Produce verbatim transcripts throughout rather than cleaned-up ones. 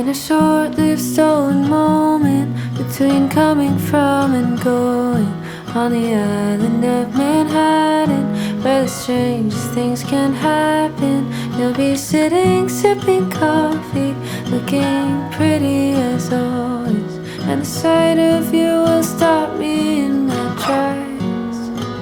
In a short-lived stolen moment between coming from and going on the island of Manhattan, where the strangest things can happen. You'll be sitting, sipping coffee, looking pretty as always, and the sight of you will stop me in my tracks.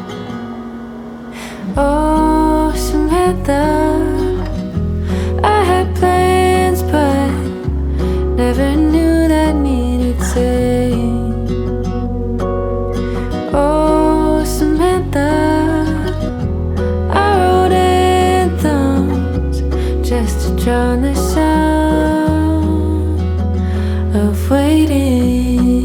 Oh, Samantha, I had plans, but never knew that needed saying. Oh, Samantha, I wrote anthems just to drown the sound of waiting.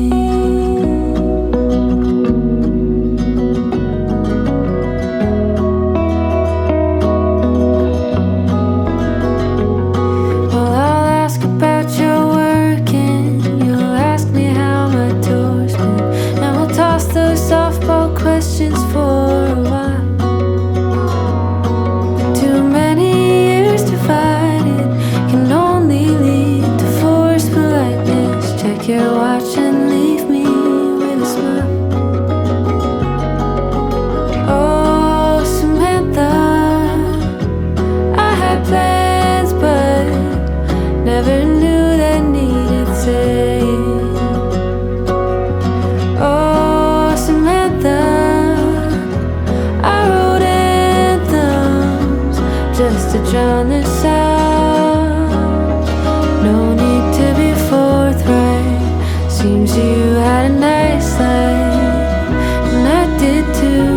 Questions for a while. Too many years divided can only lead to forced politeness. Check your watch and leave me with a smile. Oh, Samantha, I had plans, but never knew that needed saying. Oh, Samantha, just to drown the sound. No need to be forthright. Seems you had a nice life, and I did too.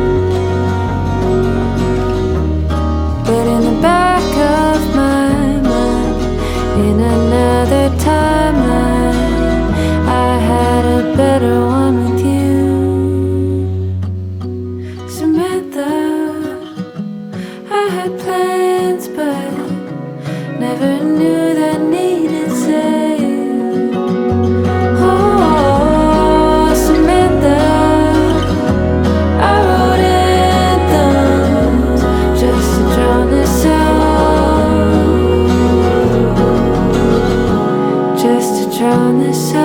But in the back of my mind, in another timeline, I had a better one with you, Samantha. I had plans, but never knew that needed saying. Oh, Samantha, I wrote anthems just to drown the sound, just to drown the sound.